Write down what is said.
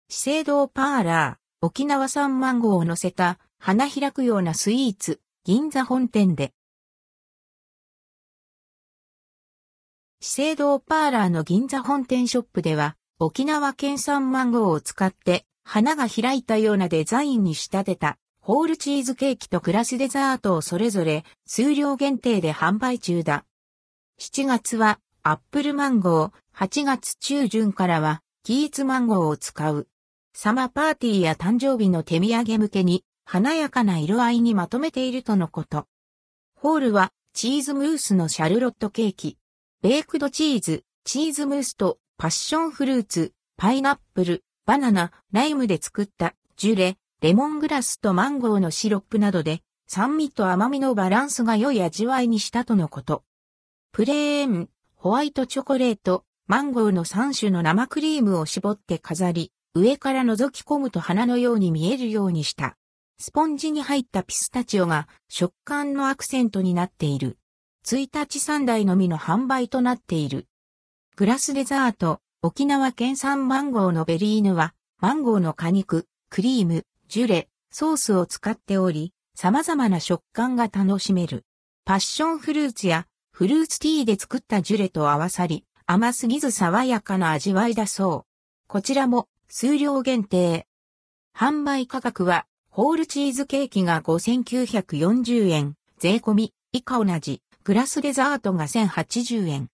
資生堂パーラー、沖縄産マンゴーを乗せた花開くようなスイーツ、銀座本店で。資生堂パーラーの銀座本店ショップでは、沖縄県産マンゴーを使って花が開いたようなデザインに仕立てたホールチーズケーキとグラスデザートをそれぞれ数量限定で販売中だ。7月はアップルマンゴー、8月中旬からはキーツマンゴーを使う。サマーパーティーや誕生日の手土産向けに華やかな色合いにまとめているとのこと。ホールはチーズムースのシャルロットケーキ、ベークドチーズ、チーズムースとパッションフルーツ、パイナップル、バナナ、ライムで作ったジュレ、レモングラスとマンゴーのシロップなどで酸味と甘みのバランスが良い味わいにしたとのこと。プレーン、ホワイトチョコレート、マンゴーの3種の生クリームを絞って飾り、上から覗き込むと花のように見えるようにした。スポンジに入ったピスタチオが食感のアクセントになっている。1日3台のみの販売となっている。グラスデザート、沖縄県産マンゴーのベリーヌは、マンゴーの果肉、クリーム、ジュレ、ソースを使っており、様々な食感が楽しめる。パッションフルーツやフルーツティーで作ったジュレと合わさり、甘すぎず爽やかな味わいだそう。こちらも数量限定。販売価格は、ホールチーズケーキが5,940円、税込み、以下同じ、グラスデザートが1,080円。